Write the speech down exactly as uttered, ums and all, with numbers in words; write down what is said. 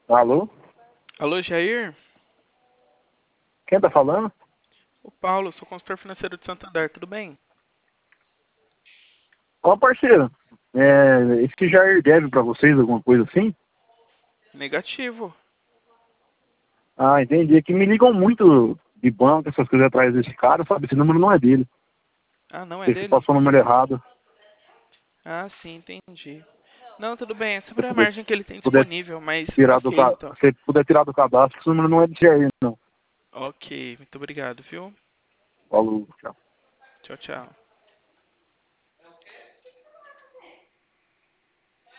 Alô? Alô, Jair? Quem tá falando? O Paulo, sou consultor financeiro de Santander, tudo bem? Ó, parceiro, é, esse Jair deve pra vocês alguma coisa assim? Negativo. Ah, entendi. É que me ligam muito de banco, essas coisas atrás desse cara, sabe? Esse número não é dele. Ah, não é Esse dele? passou o número errado. Ah, sim, entendi. Não, tudo bem, é Se sobre a puder, margem que ele tem puder disponível, mas tirar do, ok, ca- então. se puder tirar do cadastro, esse número não é de Jair, não. Ok, muito obrigado, viu? Falou, tchau. Tchau, tchau.